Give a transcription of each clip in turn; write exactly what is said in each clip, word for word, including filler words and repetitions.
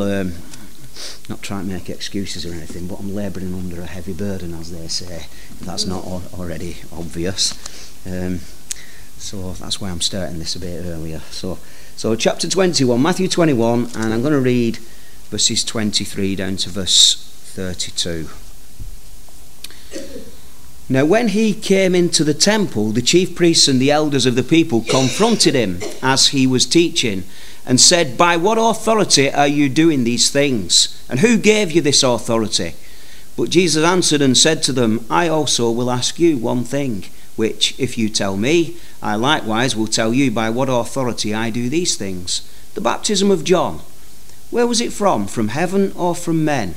Um, not trying to make excuses or anything, but I'm labouring under a heavy burden, as they say, if that's not al- already obvious. Um, so that's why I'm starting this a bit earlier. So, so chapter twenty-one, Matthew twenty-one, and I'm going to read verses twenty-three down to verse thirty-two. Now when he came into the temple, the chief priests and the elders of the people confronted him as he was teaching, and said, "By what authority are you doing these things? And who gave you this authority?" But Jesus answered and said to them, "I also will ask you one thing, which if you tell me, I likewise will tell you by what authority I do these things. The baptism of John, where was it from? From heaven or from men?"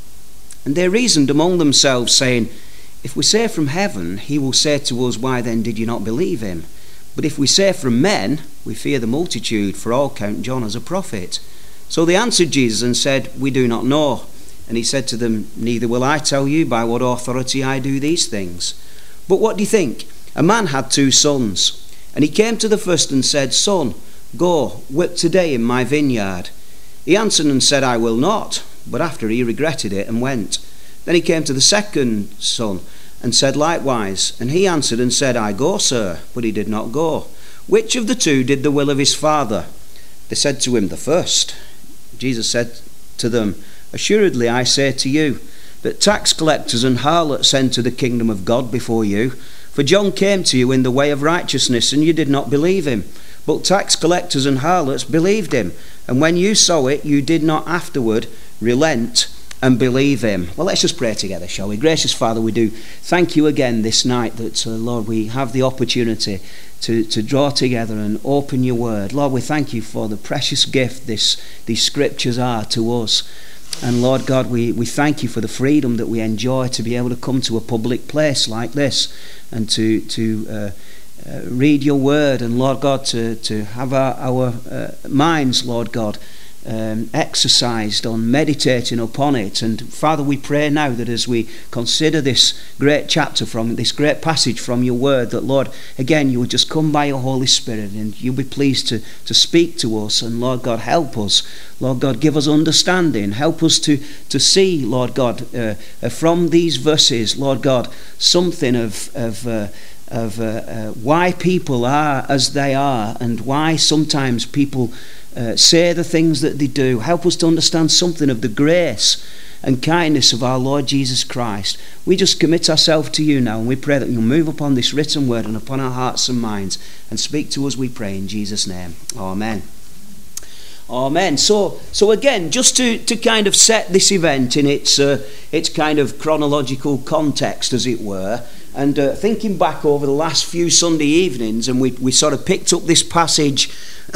And they reasoned among themselves, saying, "If we say from heaven, he will say to us, why then did you not believe him? But if we say from men, we fear the multitude, for all count John as a prophet." So they answered Jesus and said, "We do not know." And he said to them, "Neither will I tell you by what authority I do these things. But what do you think? A man had two sons. And he came to the first and said, 'Son, go, work today in my vineyard.' He answered and said, 'I will not.' But after he regretted it and went. Then he came to the second son and said likewise. And he answered and said, 'I go, sir.' But he did not go. Which of the two did the will of his father?" They said to him, "The first." Jesus said to them, "Assuredly I say to you, that tax collectors and harlots enter the kingdom of God before you. For John came to you in the way of righteousness, and you did not believe him. But tax collectors and harlots believed him. And when you saw it, you did not afterward relent and believe him." Well, let's just pray together, shall we? Gracious Father, we do thank you again this night that, uh, Lord, we have the opportunity to, to draw together and open your word. Lord, we thank you for the precious gift this these scriptures are to us. And Lord God, we, we thank you for the freedom that we enjoy to be able to come to a public place like this and to, to uh, uh, read your word, and Lord God, to, to have our, our uh, minds, Lord God, Um, exercised on meditating upon it. And Father, we pray now that as we consider this great chapter from this great passage from your word, that Lord, again, you would just come by your Holy Spirit and you'll be pleased to, to speak to us. And Lord God, help us. Lord God, give us understanding. Help us to, to see, Lord God, uh, uh, from these verses, Lord God, something of, of uh, of uh, uh, why people are as they are, and why sometimes people uh, say the things that they do. Help us to understand something of the grace and kindness of our Lord Jesus Christ. We just commit ourselves to you now, and we pray that you'll move upon this written word and upon our hearts and minds and speak to us, we pray in Jesus' name. Amen. Amen. So, so again, just to, to kind of set this event in its uh, its kind of chronological context, as it were, and uh, thinking back over the last few Sunday evenings, and we we sort of picked up this passage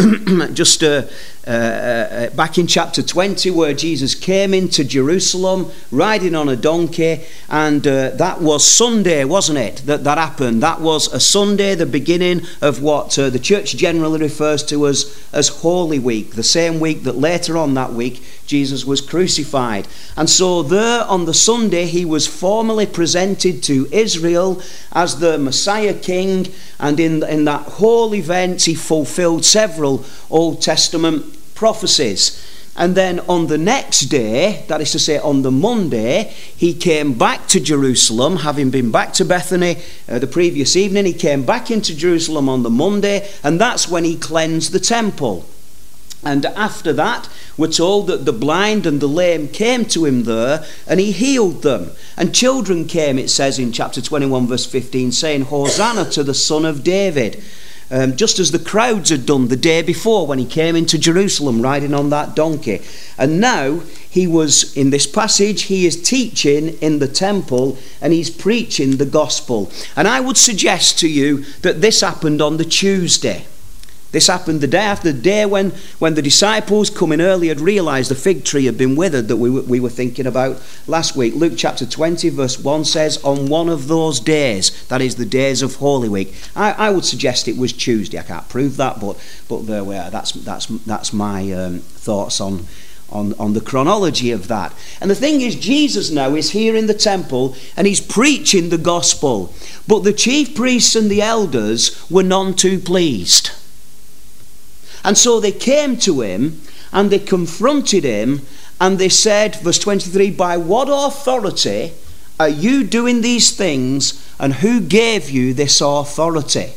just uh, uh, uh, back in chapter twenty, where Jesus came into Jerusalem riding on a donkey, and uh, that was Sunday, wasn't it, that that happened? That was a Sunday, the beginning of what uh, the church generally refers to as, as Holy Week, the same week that later on that week Jesus was crucified. And so there on the Sunday he was formally presented to Israel as the Messiah King, and in, in that whole event he fulfilled several Old Testament prophecies. And then on the next day, that is to say on the Monday, he came back to Jerusalem, having been back to Bethany uh, the previous evening. He came back into Jerusalem on the Monday, and that's when he cleansed the temple. And after that, we're told that the blind and the lame came to him there, and he healed them. And children came, it says in chapter twenty-one, verse fifteen, saying, "Hosanna to the Son of David." Um, just as the crowds had done the day before when he came into Jerusalem riding on that donkey. And now he was, in this passage, he is teaching in the temple and he's preaching the gospel. And I would suggest to you that this happened on the Tuesday. This happened the day after the day when, when the disciples coming early had realised the fig tree had been withered that we were, we were thinking about last week. Luke chapter twenty verse one says, on one of those days, that is the days of Holy Week. I, I would suggest it was Tuesday. I can't prove that, but but there we are. That's that's that's my um, thoughts on on on the chronology of that. And the thing is, Jesus now is here in the temple and he's preaching the gospel. But the chief priests and the elders were none too pleased. And so they came to him and they confronted him And they said, verse twenty-three, by what authority are you doing these things, and who gave you this authority?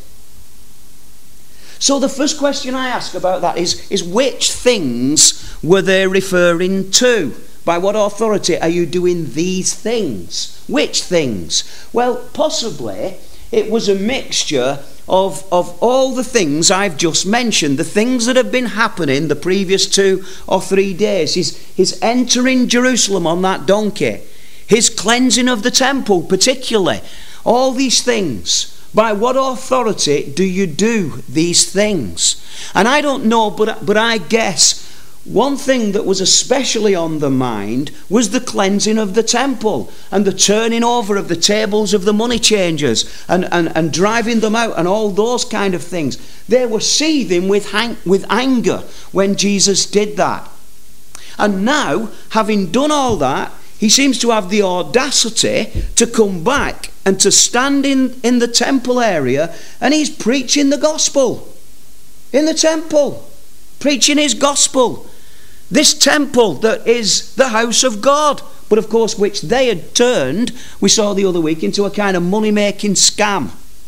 So the first question I ask about that is, is which things were they referring to? By what authority are you doing these things? Which things? Well, possibly it was a mixture of, of all the things I've just mentioned, the things that have been happening the previous two or three days. His, his entering Jerusalem on that donkey, his cleansing of the temple particularly, all these things. By what authority do you do these things? And I don't know, but, but I guess one thing that was especially on the mind was the cleansing of the temple and the turning over of the tables of the money changers and, and, and driving them out and all those kind of things. They were seething with, hang, with anger when Jesus did that. And now, having done all that, he seems to have the audacity to come back and to stand in, in the temple area, and he's preaching the gospel in the temple, preaching his gospel. This temple that is the house of God, but of course which they had turned, we saw the other week, into a kind of money-making scam.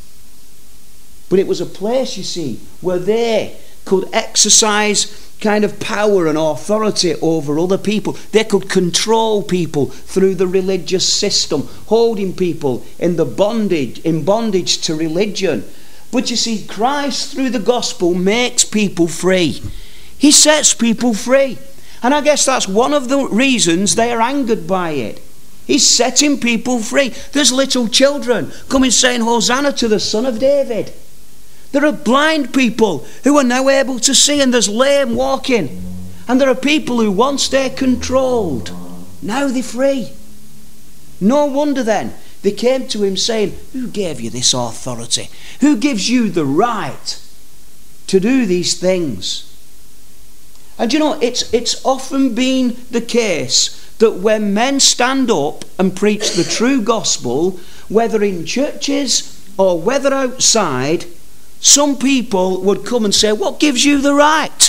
But it was a place, you see, where they could exercise kind of power and authority over other people. They could control people through the religious system, holding people in the bondage, in bondage to religion. But you see, Christ through the gospel makes people free. He sets people free. And I guess that's one of the reasons they are angered by it. He's setting people free. There's little children coming saying, Hosanna to the Son of David. There are blind people who are now able to see, and there's lame walking. And there are people who once they're controlled, now they're free. No wonder then they came to him saying, who gave you this authority? Who gives you the right to do these things? And you know, it's, it's often been the case that when men stand up and preach the true gospel, whether in churches or whether outside, some people would come and say, what gives you the right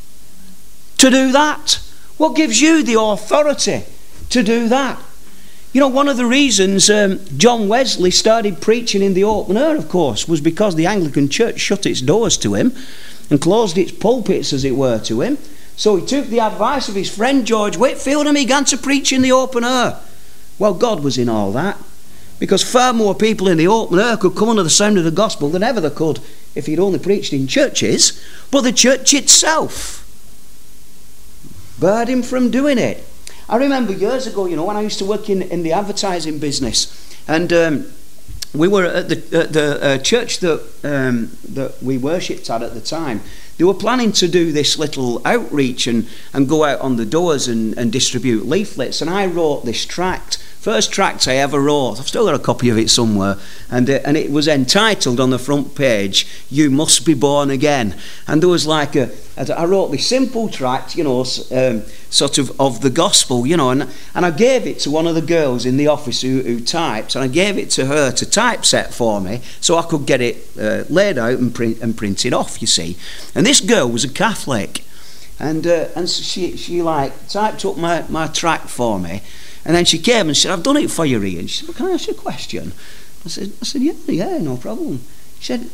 to do that? What gives you the authority to do that? You know, one of the reasons um, John Wesley started preaching in the open air, of course, was because the Anglican Church shut its doors to him and closed its pulpits, as it were, to him. So he took the advice of his friend George Whitefield and began to preach in the open air. Well, God was in all that, because far more people in the open air could come under the sound of the gospel than ever they could if he'd only preached in churches. But the church itself barred him from doing it. I remember years ago, you know, when I used to work in, in the advertising business, and um, we were at the, at the uh, church that, um, that we worshipped at at the time. They were planning to do this little outreach and, and go out on the doors and, and distribute leaflets. And I wrote this tract, first tract I ever wrote. I've still got a copy of it somewhere. And, uh, and it was entitled on the front page, You Must Be Born Again. And there was like a, I wrote this simple tract, you know, um, sort of of the gospel, you know, and, and I gave it to one of the girls in the office who, who typed, and I gave it to her to typeset for me so I could get it uh, laid out and, print, and printed off, you see. And this girl was a Catholic, and uh, and she she like typed up my, my tract for me, and then she came and said, I've done it for you, Ian. She said, well, can I ask you a question? I said, I said, yeah, yeah, no problem. She said,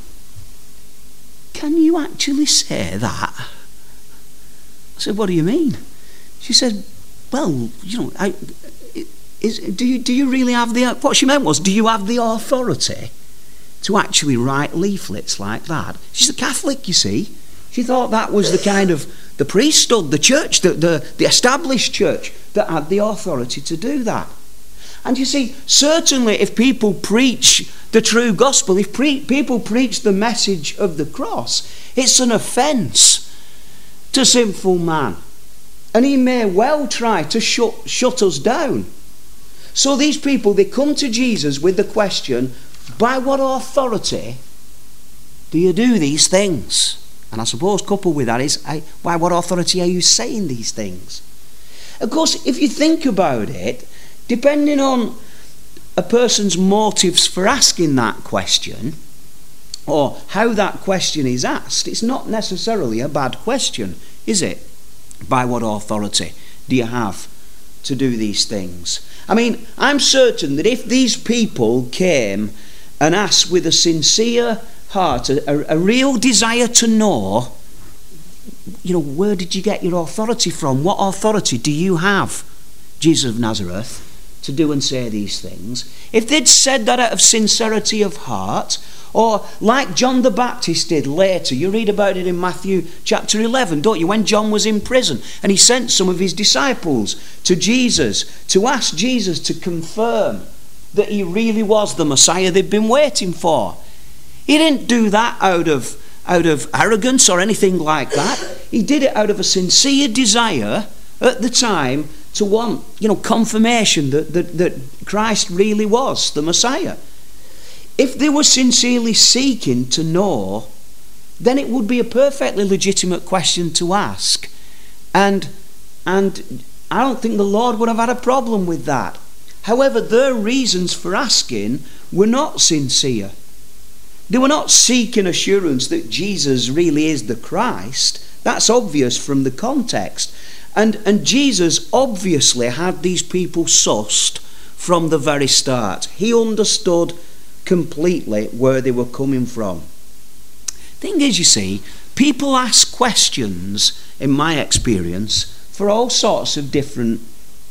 can you actually say that? I said, what do you mean? She said, well, you know, I, is, do you do you really have the, what she meant was, do you have the authority to actually write leaflets like that? She's a Catholic, you see. She thought that was the kind of, the priesthood, the church, the, the, the established church that had the authority to do that. And you see, certainly if people preach the true gospel, if pre- people preach the message of the cross, it's an offence to sinful man. And he may well try to shut, shut us down. So these people, they come to Jesus with the question, by what authority do you do these things? And I suppose coupled with that is, by what authority are you saying these things? Of course, if you think about it, depending on a person's motives for asking that question, or how that question is asked, it's not necessarily a bad question, is it? By what authority do you have to do these things? I mean, I'm certain that if these people came and asked with a sincere heart, a, a, a real desire to know, you know, where did you get your authority from? What authority do you have, Jesus of Nazareth, to do and say these things? If they'd said that out of sincerity of heart, or like John the Baptist did later, you read about it in Matthew chapter eleven, don't you, when John was in prison and he sent some of his disciples to Jesus to ask Jesus to confirm that he really was the Messiah they'd been waiting for. He didn't do that out of out of arrogance or anything like that. He did it out of a sincere desire at the time to want, you know, confirmation that, that, that Christ really was the Messiah. If they were sincerely seeking to know, then it would be a perfectly legitimate question to ask. And, and I don't think the Lord would have had a problem with that. However, their reasons for asking were not sincere. They were not seeking assurance that Jesus really is the Christ. That's obvious from the context. And, and Jesus obviously had these people sussed from the very start. He understood completely where they were coming from. Thing is, you see, people ask questions, in my experience, for all sorts of different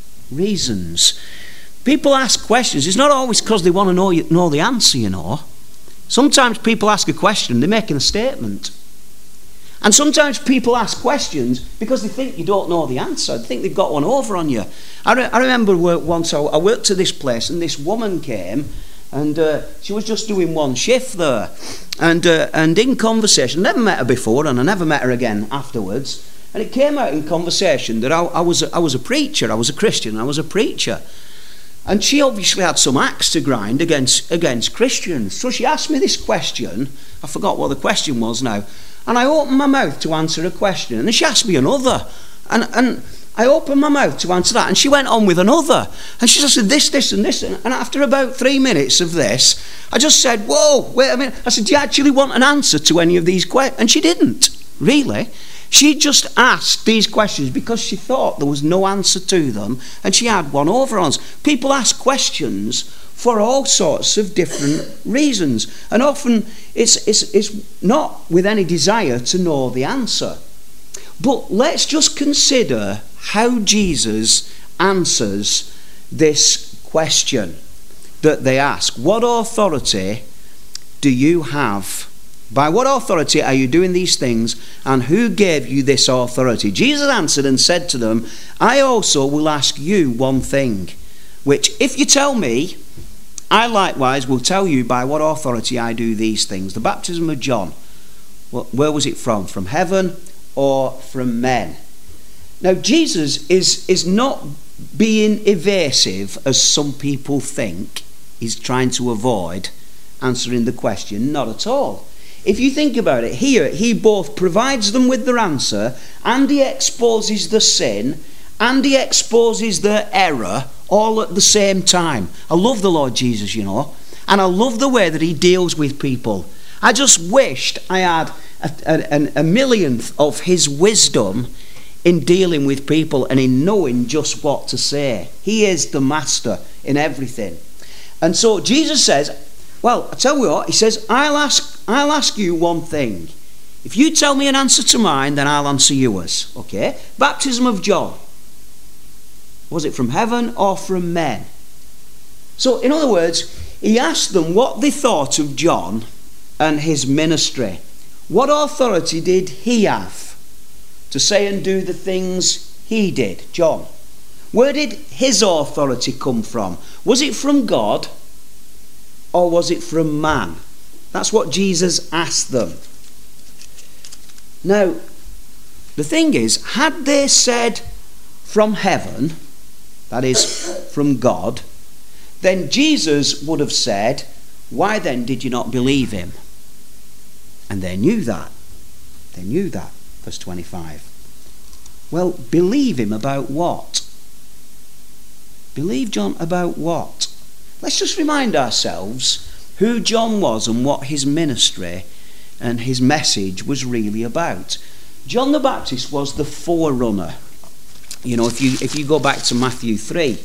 reasons. People ask questions. It's not always because they want to know, know the answer, you know. Sometimes people ask a question, they're making a statement. And sometimes people ask questions because they think you don't know the answer. They think they've got one over on you. I, re- I remember once I, I worked to this place and this woman came and uh, she was just doing one shift there. And, uh, and in conversation, I never met her before and I never met her again afterwards. And it came out in conversation that I, I, was, a, I was a preacher, I was a Christian, I was a preacher. And she obviously had some axe to grind against, against Christians. So she asked me this question. I forgot what the question was now. And I opened my mouth to answer a question. And then she asked me another. And, and I opened my mouth to answer that. And she went on with another. And she just said this, this and this. And after about three minutes of this, I just said, whoa, wait a minute. I said, do you actually want an answer to any of these questions? And she didn't, really. She just asked these questions because she thought there was no answer to them. And she had one over on us. People ask questions for all sorts of different reasons. And often it's, it's, it's not with any desire to know the answer. But let's just consider how Jesus answers this question that they ask. What authority do you have? By what authority are you doing these things, and who gave you this authority? Jesus answered and said to them, I also will ask you one thing, which if you tell me, I likewise will tell you by what authority I do these things. The baptism of John, where was it from? From heaven or from men? Now Jesus is, is not being evasive, as some people think. He's trying to avoid answering the question. Not at all. If you think about it, here he both provides them with their answer, and he exposes the sin, and he exposes their error all at the same time. I love the Lord Jesus, you know, and I love the way that he deals with people. I just wished I had a, a, a millionth of his wisdom in dealing with people and in knowing just what to say. He is the master in everything. And so Jesus says, well, I tell you what, he says, I'll ask, I'll ask you one thing. If you tell me an answer to mine, then I'll answer yours. Okay? Baptism of John. Was it from heaven or from men? So, in other words, he asked them what they thought of John and his ministry. What authority did he have to say and do the things he did, John? Where did his authority come from? Was it from God? Or was it from man? That's what Jesus asked them. Now, the thing is, had they said from heaven, that is, from God, then Jesus would have said, why then did you not believe him? And they knew that. They knew that. Verse twenty-five. Well, believe him about what? Believe John about what? Let's just remind ourselves who John was and what his ministry and his message was really about. John the Baptist was the forerunner You know, if you if you go back to Matthew three,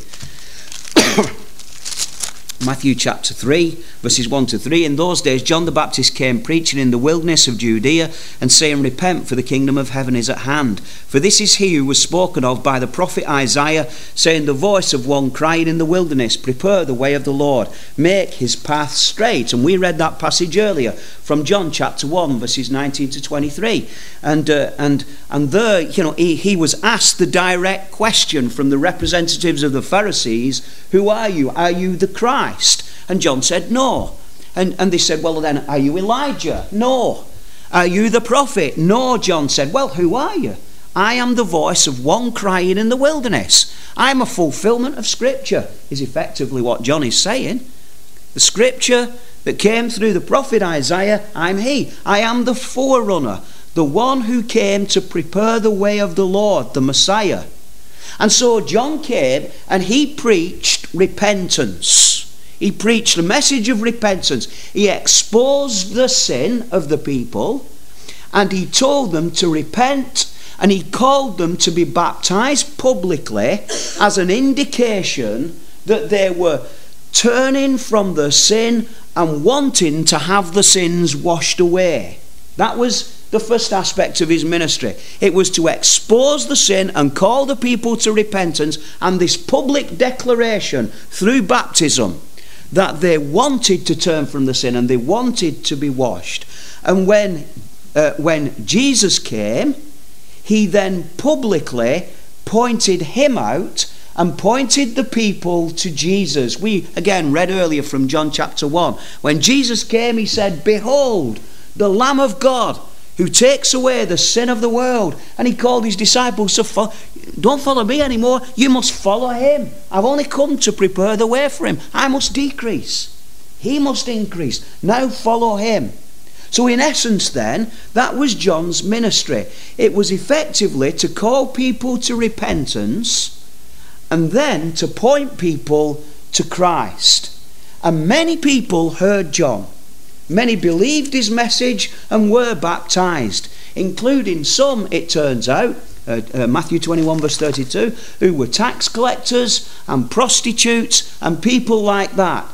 Matthew chapter three, verses one to three, in those days John the Baptist came preaching in the wilderness of Judea and saying, repent, for the kingdom of heaven is at hand. For this is he who was spoken of by the prophet Isaiah, saying, the voice of one crying in the wilderness, prepare the way of the Lord, make his path straight. And we read that passage earlier from John chapter one, verses nineteen to twenty-three. And uh, and and there, you know, he, he was asked the direct question from the representatives of the Pharisees, who are you? Are you the Christ? And John said, no. And, and they said, well then, are you Elijah? No. Are you the prophet? No, John said. Well, who are you? I am the voice of one crying in the wilderness. I am a fulfillment of Scripture, is effectively what John is saying. The Scripture that came through the prophet Isaiah, I'm he. I am the forerunner, the one who came to prepare the way of the Lord, the Messiah. And so John came and he preached repentance. He preached a message of repentance. He exposed the sin of the people and he told them to repent, and he called them to be baptized publicly as an indication that they were turning from their sin and wanting to have the sins washed away. That was the first aspect of his ministry. It was to expose the sin and call the people to repentance, and this public declaration through baptism that they wanted to turn from the sin and they wanted to be washed. And when uh, when Jesus came, he then publicly pointed him out and pointed the people to Jesus. We again read earlier from John chapter one. When Jesus came, he said, behold, the Lamb of God who takes away the sin of the world. And he called his disciples to follow. Don't follow me anymore, you must follow him. I've only come to prepare the way for him. I must decrease, he must increase. Now follow him. So in essence then, that was John's ministry. It was effectively to call people to repentance and then to point people to Christ. And many people heard John. Many believed his message and were baptized, including some, it turns out, uh, uh, Matthew twenty-one verse thirty-two, who were tax collectors and prostitutes and people like that.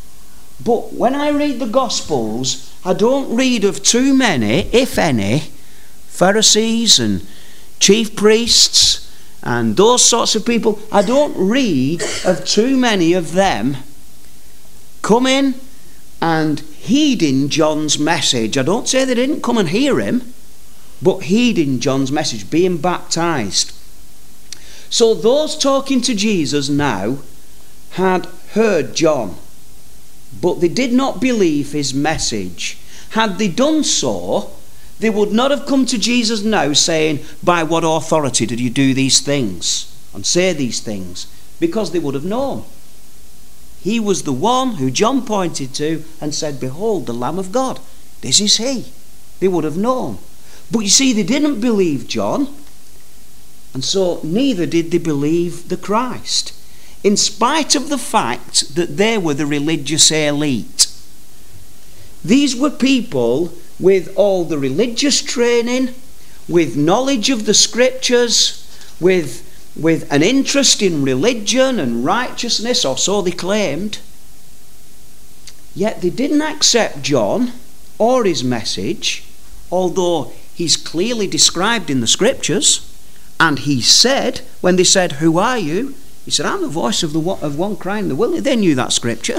But when I read the Gospels, I don't read of too many, if any, Pharisees and chief priests and those sorts of people. I don't read of too many of them coming and heeding John's message. I don't say they didn't come and hear him, but heeding John's message, being baptized. So those talking to Jesus now had heard John, but they did not believe his message. Had they done so, they would not have come to Jesus now saying, by what authority did you do these things and say these things? Because they would have known. He was the one who John pointed to and said, behold, the Lamb of God. This is he. They would have known. But you see, they didn't believe John, and so neither did they believe the Christ, in spite of the fact that they were the religious elite. These were people with all the religious training, with knowledge of the Scriptures, with with an interest in religion and righteousness, or so they claimed. Yet they didn't accept John or his message, although he's clearly described in the Scriptures. And he said, when they said, who are you? He said, I'm the voice of, the one, of one crying in the wilderness. They knew that Scripture.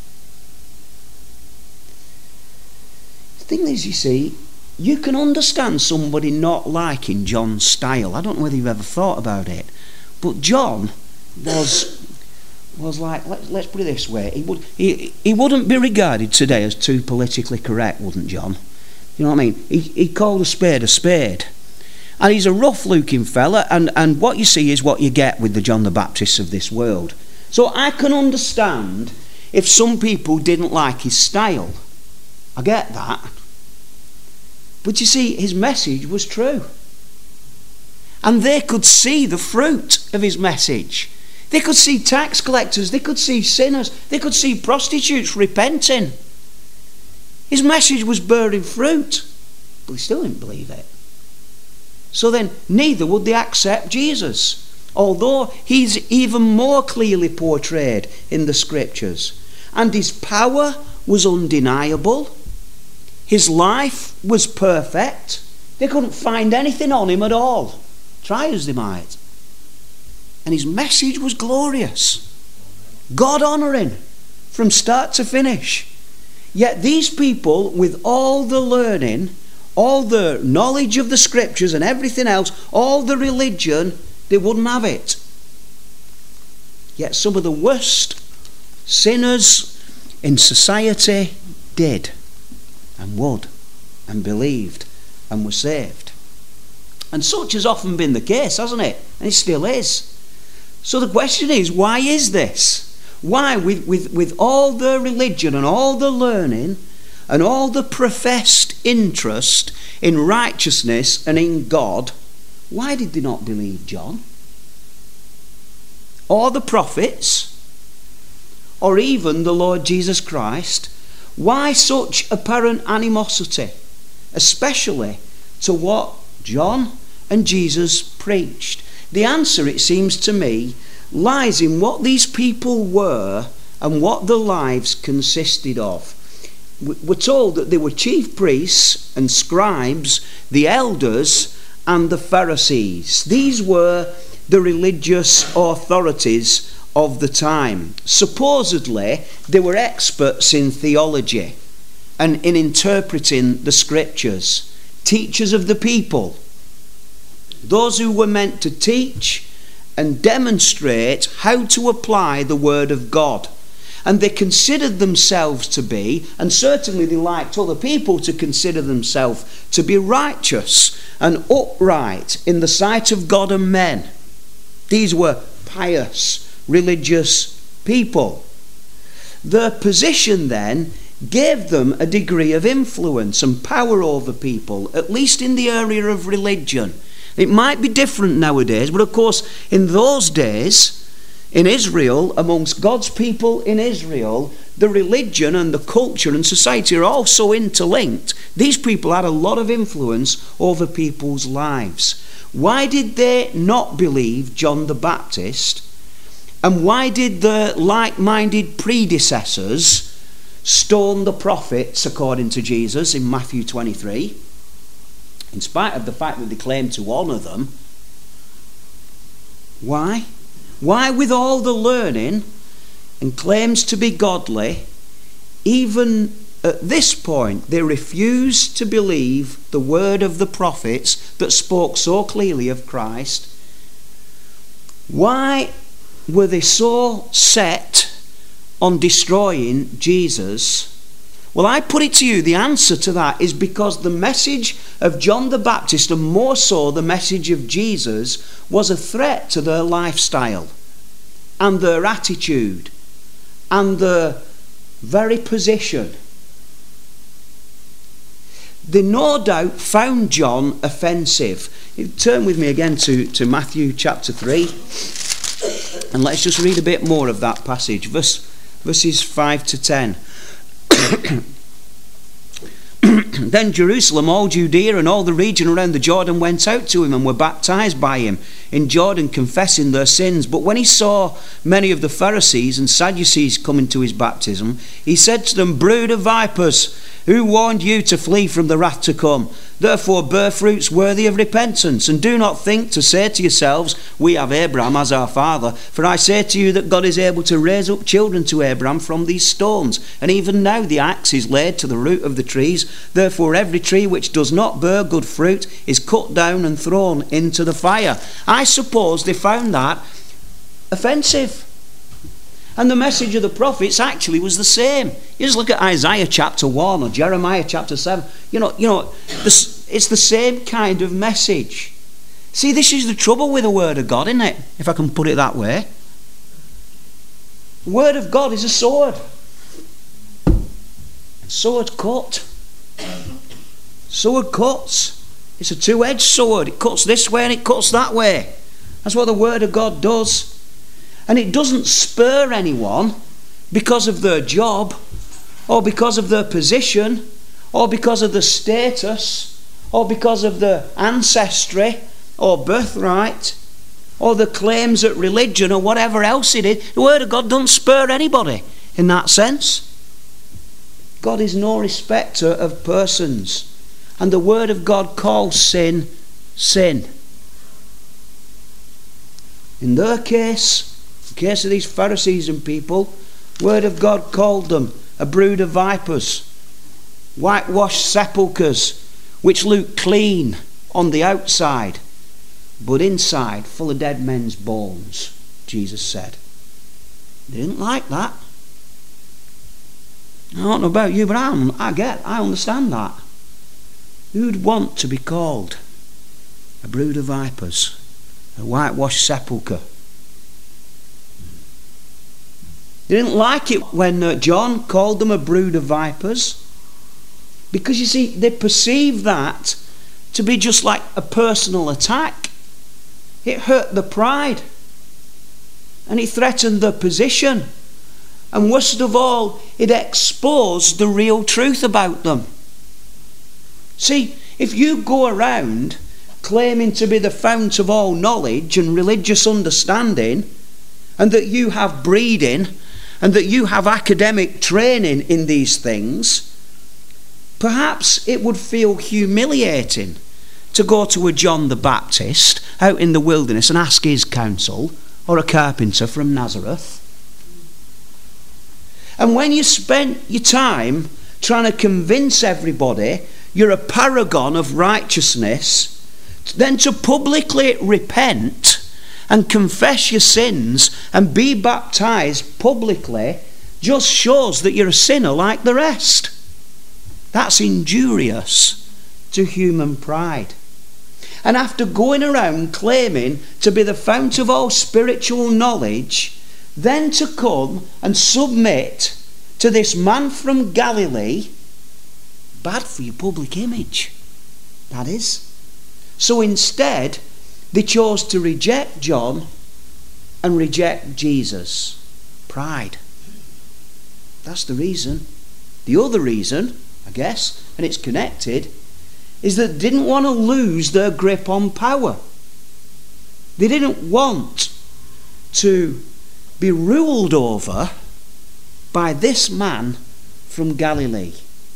The thing is, you see, you can understand somebody not liking John's style. I don't know whether you've ever thought about it. But John was was like, let, let's put it this way, he would he, he wouldn't be regarded today as too politically correct, wouldn't John? You know what I mean? He, he called a spade a spade. And he's a rough looking fella, and, and what you see is what you get with the John the Baptists of this world. So I can understand if some people didn't like his style. I get that. But you see, his message was true. And they could see the fruit of his message. They could see tax collectors, they could see sinners, they could see prostitutes repenting. His message was bearing fruit, but they still didn't believe it. So then, neither would they accept Jesus. although he's even more clearly portrayed in the scriptures. And his power was undeniable. His life was perfect. They couldn't find anything on him at all, try as they might. And his message was glorious, God-honouring from start to finish. Yet these people, with all the learning, all the knowledge of the scriptures and everything else, all the religion, they wouldn't have it. Yet some of the worst sinners in society did and would and believed and were saved. And such has often been the case, hasn't it? And it still is. So the question is, why is this? Why, with, with, with all the religion and all the learning and all the professed interest in righteousness and in God, why did they not believe John? Or the prophets? Or even the Lord Jesus Christ? Why such apparent animosity, especially to what John and Jesus preached? The answer, it seems to me, lies in what these people were and what their lives consisted of. We're told that they were chief priests and scribes, the elders and the Pharisees. These were the religious authorities of the time. Supposedly, they were experts in theology and in interpreting the scriptures, teachers of the people, those who were meant to teach and demonstrate how to apply the word of God. And they considered themselves to be, and certainly they liked other people to consider themselves to be, righteous and upright in the sight of God and men. These were pious, religious people. Their position then gave them a degree of influence and power over people, at least in the area of religion. It might be different nowadays, but of course in those days, in Israel, amongst God's people in Israel, the religion and the culture and society are all so interlinked. These people had a lot of influence over people's lives. Why did they not believe John the Baptist? And why did the like-minded predecessors stone the prophets, according to Jesus in Matthew twenty-three? In spite of the fact that they claimed to honour them. Why? Why, with all the learning and claims to be godly, even at this point they refused to believe the word of the prophets that spoke so clearly of Christ? Why were they so set on destroying Jesus? Well, I put it to you, the answer to that is because the message of John the Baptist, and more so the message of Jesus, was a threat to their lifestyle and their attitude and their very position. They no doubt found John offensive. You turn with me again to, to Matthew chapter three, and let's just read a bit more of that passage, verse, verses five to ten. Then Jerusalem, all Judea and all the region around the Jordan went out to him and were baptized by him in Jordan, confessing their sins. But when he saw many of the Pharisees and Sadducees coming to his baptism, he said to them, "Brood of vipers, who warned you to flee from the wrath to come? Therefore bear fruits worthy of repentance, and do not think to say to yourselves, we have Abraham as our father. For I say to you that God is able to raise up children to Abraham from these stones. And even now the axe is laid to the root of the trees. Therefore every tree which does not bear good fruit is cut down and thrown into the fire." I suppose they found that offensive. And the message of the prophets actually was the same. You just look at Isaiah chapter one or Jeremiah chapter seven. You know, you know, this, it's the same kind of message. See, this is the trouble with the Word of God, isn't it? If I can put it that way. The Word of God is a sword. Sword cut. Sword cuts. It's a two-edged sword. It cuts this way and it cuts that way. That's what the Word of God does. And it doesn't spur anyone because of their job or because of their position or because of their status or because of their ancestry or birthright or the claims at religion or whatever else it is. The Word of God doesn't spur anybody in that sense. God is no respecter of persons. And the Word of God calls sin, sin. In their case, in the case of these Pharisees and people, the Word of God called them a brood of vipers, whitewashed sepulchres, which look clean on the outside, but inside full of dead men's bones, Jesus said. They didn't like that. I don't know about you, but I, I get, I understand that. Who'd want to be called a brood of vipers, a whitewashed sepulchre? They didn't like it when uh, John called them a brood of vipers, because you see, they perceived that to be just like a personal attack. It hurt the pride, and it threatened their position, and worst of all, it exposed the real truth about them. See, if you go around claiming to be the fount of all knowledge and religious understanding, and that you have breeding, and that you have academic training in these things, perhaps it would feel humiliating to go to a John the Baptist out in the wilderness and ask his counsel, or a carpenter from Nazareth. And when you spent your time trying to convince everybody you're a paragon of righteousness, then to publicly repent and confess your sins and be baptized publicly just shows that you're a sinner like the rest. That's injurious to human pride. And after going around claiming to be the fount of all spiritual knowledge, then to come and submit to this man from Galilee, bad for your public image, that is. So instead, they chose to reject John and reject Jesus. Pride. That's the reason. The other reason, I guess, and it's connected, is that they didn't want to lose their grip on power. They didn't want to be ruled over by this man from Galilee.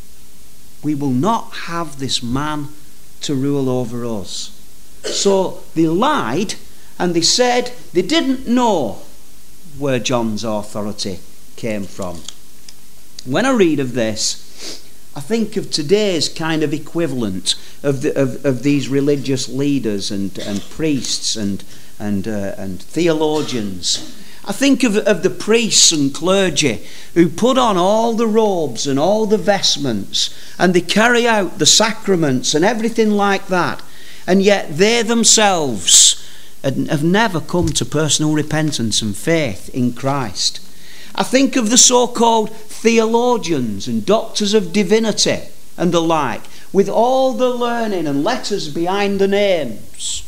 We will not have this man to rule over us. So they lied, and they said they didn't know where John's authority came from. When I read of this, I think of today's kind of equivalent of the, of, of these religious leaders and, and priests and and uh, and theologians. I think of, of the priests and clergy who put on all the robes and all the vestments, and they carry out the sacraments and everything like that, and yet they themselves have never come to personal repentance and faith in Christ. I think of the so-called theologians and doctors of divinity and the like, with all the learning and letters behind the names.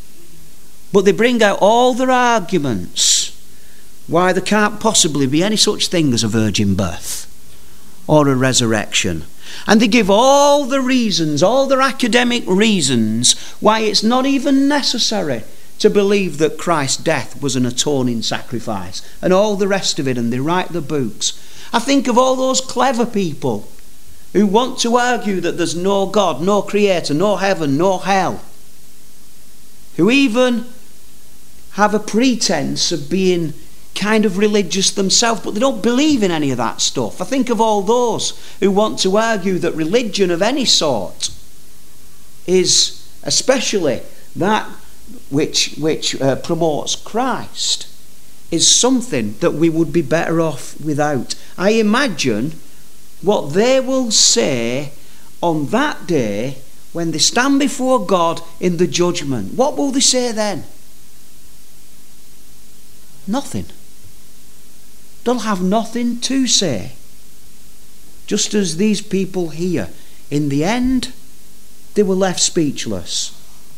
But they bring out all their arguments why there can't possibly be any such thing as a virgin birth or a resurrection. And they give all the reasons, all their academic reasons, why it's not even necessary to believe that Christ's death was an atoning sacrifice, and all the rest of it, and they write the books. I think of all those clever people who want to argue that there's no God, no creator, no heaven, no hell, who even have a pretense of being kind of religious themselves, but they don't believe in any of that stuff. I think of all those who want to argue that religion of any sort is, especially that which which uh, promotes Christ, is something that we would be better off without. I imagine what they will say on that day when they stand before God in the judgment. What will they say then? Nothing. They'll have nothing to say. Just as these people here, in the end, they were left speechless.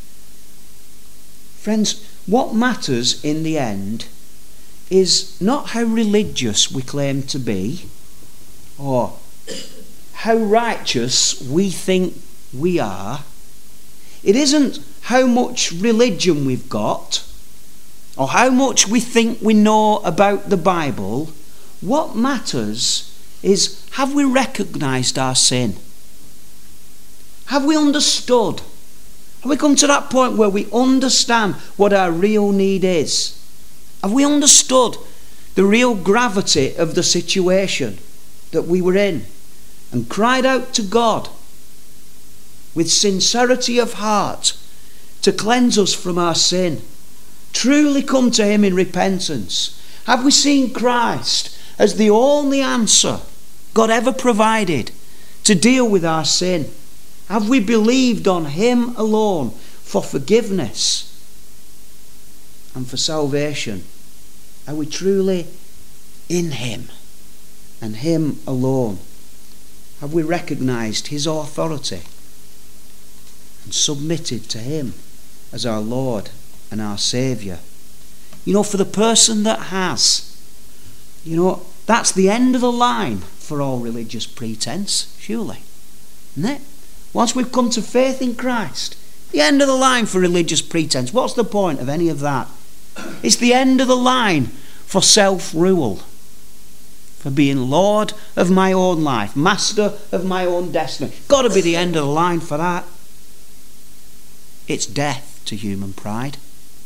Friends, what matters in the end is not how religious we claim to be, or how righteous we think we are. It isn't how much religion we've got, or how much we think we know about the Bible, what matters is, have we recognised our sin? Have we understood? Have we come to that point where we understand what our real need is? Have we understood the real gravity of the situation that we were in and cried out to God with sincerity of heart to cleanse us from our sin? Truly come to him in repentance. Have we seen Christ as the only answer God ever provided to deal with our sin? Have we believed on him alone for forgiveness and for salvation? Are we truly in him and him alone? Have we recognised his authority and submitted to him as our Lord and our Saviour? You know, for the person that has, you know, that's the end of the line for all religious pretense, surely, isn't it? Once we've come to faith in Christ, the end of the line for religious pretense. What's the point of any of that? It's the end of the line for self-rule, for being Lord of my own life, master of my own destiny. Got to be the end of the line for that. It's death to human pride.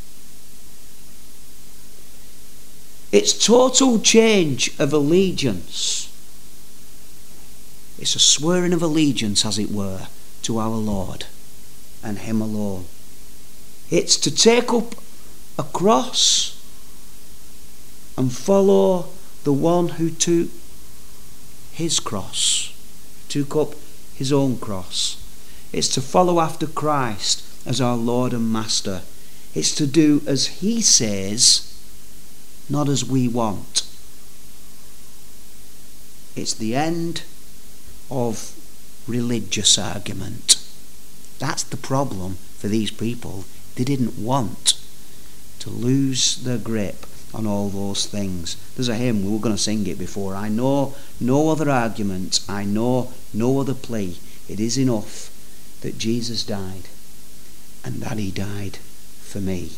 It's total change of allegiance. It's a swearing of allegiance, as it were, to our Lord and him alone. It's to take up a cross and follow the one who took his cross, took up his own cross. It's to follow after Christ as our Lord and Master. It's to do as he says, not as we want. It's the end of religious argument. That's the problem for these people. They didn't want to lose their grip on all those things. There's a hymn, we were going to sing it before. I know no other argument, I know no other plea. It is enough that Jesus died, and that he died for me.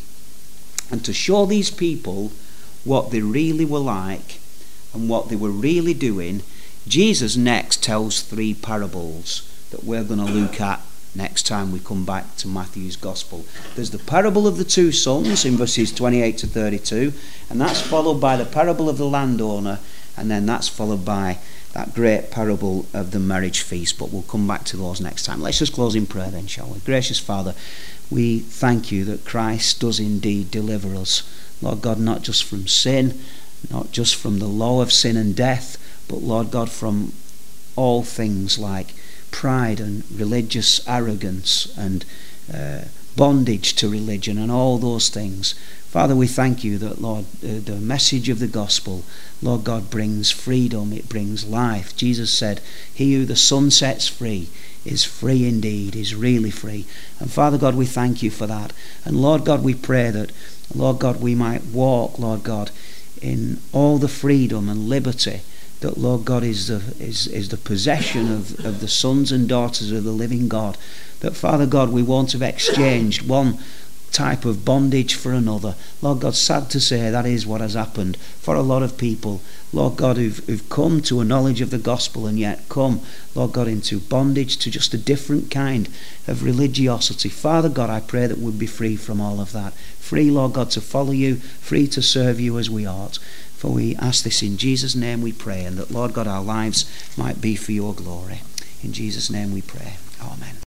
And to show these people what they really were like and what they were really doing, Jesus next tells three parables that we're going to look at next time we come back to Matthew's Gospel. There's the parable of the two sons in verses twenty-eight to thirty-two, and that's followed by the parable of the landowner, and then that's followed by that great parable of the marriage feast. But we'll come back to those next time. Let's just close in prayer then, shall we? Gracious Father, we thank you that Christ does indeed deliver us, Lord God, not just from sin, not just from the law of sin and death, but Lord God, from all things like pride and religious arrogance and uh, bondage to religion and all those things. Father, we thank you that, Lord, uh, the message of the gospel, Lord God, brings freedom, it brings life. Jesus said, he who the Son sets free is free indeed, is really free. And Father God, we thank you for that. And Lord God, we pray that, Lord God, we might walk, Lord God, in all the freedom and liberty that, Lord God, is the, is, is the possession of, of the sons and daughters of the living God. That, Father God, we won't have exchanged one type of bondage for another. Lord God, sad to say, that is what has happened for a lot of people, Lord God, who've, who've come to a knowledge of the gospel and yet come, Lord God, into bondage to just a different kind of religiosity. Father God, I pray that we'd be free from all of that. Free, Lord God, to follow you, free to serve you as we ought. For we ask this in Jesus' name we pray, and that, Lord God, our lives might be for your glory. In Jesus' name we pray. Amen.